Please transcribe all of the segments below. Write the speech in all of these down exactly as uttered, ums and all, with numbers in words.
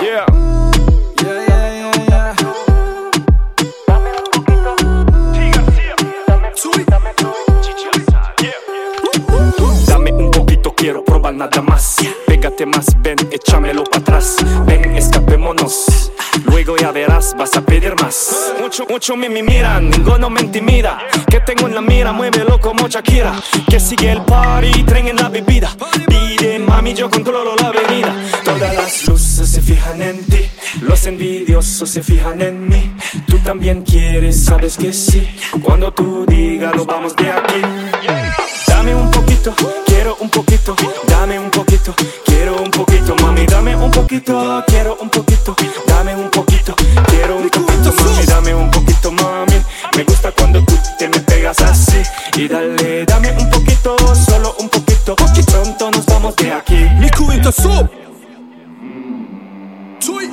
Yeah. Yeah, yeah, yeah, yeah. Dame un poquito. G García. Dame tú, dame tú. Yeah. Dame un poquito, quiero probar nada más. Pégate más, ven, échamelo para atrás. Ven, escapémonos. Luego ya verás, vas a pedir más. Mucho, mucho me, me miran, ninguno me intimida. Que tengo en la mira, muévelo como Shakira. Que sigue el party, tren en la bebida. Pide, mami, yo controlo la avenida. Todas las luces se fijan en ti. Los envidiosos se fijan en mí. Tú también quieres, sabes que sí. Cuando tú digas, lo vamos de aquí. Dame un poquito, quiero un poquito. Dame un poquito, quiero un poquito. Mami, dame un poquito, quiero un poquito. Dame un poquito, quiero un poquito. Mami, dame un poquito, mami. Me gusta cuando tú te me pegas así. Y dale, dame un poquito, solo un poquito. Y pronto nos vamos de aquí. Miku inte så. توی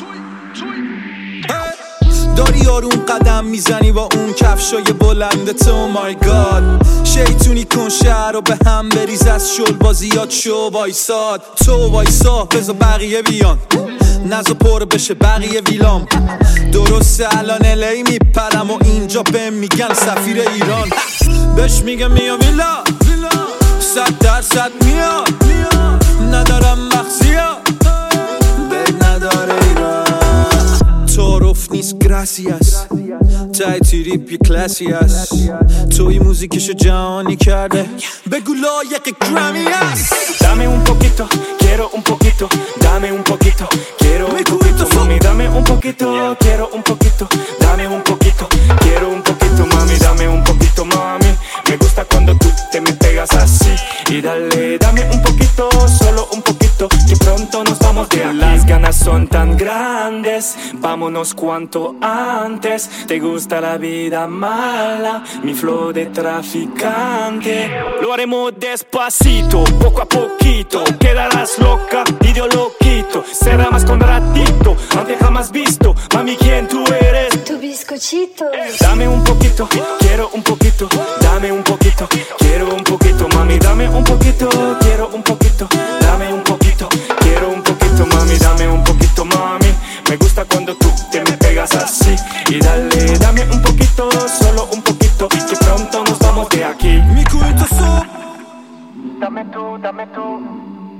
داری آروم قدم میزنی با اون کفشای بلندت. او مای گاد شیطونی کن شهر رو به هم بریز. از شل بازیات شو وایساد. تو وایسا بذار بقیه بیان. نزا پر بشه بقیه ویلام. درسته الان الی میپرم و اینجا بهم میگن سفیر ایران. بهش میگم میام ویلا صد درصد میاد. ندارم مخزیا بگ نداره ایران. تعارف نیست گراسیاس تای تریپ یه کلاسی هست. توی موزیکشو جهانی کرده بگو لایق گرامی هست. Dame un poquito, quiero un poquito. Dame un poquito, quiero un poquito. Mami, dame un poquito, quiero un poquito. Dame un poquito, quiero un poquito. Mami, dame un poquito, mami. Me gusta cuando tú te me pegas así. Y dale, dame un poquito, solo un poquito. Que pronto nos vamos de aquí. Las ganas son tan grandes, vámonos cuanto antes. Te gusta la vida mala, mi flow de traficante. Lo haremos despacito, poco a poquito. Quedarás loca y yo lo quito. Será más con ratito, antes jamás visto. Mami, ¿quién tú eres? Tu bizcochito. Dame un poquito, quiero un poquito. Dame un poquito, quiero un poquito. Mami, dame un poquito, quiero un poquito. Dame un poquito, quiero un poquito. Mami, dame un poquito, mami. Me gusta cuando tú te me pegas así. Y dale, dame un poquito, solo un poquito. Que pronto nos vamos de aquí. Miku inte så. Dame tú, dame tú.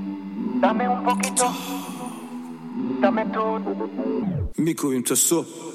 Dame un poquito. Dame tú. Miku inte så.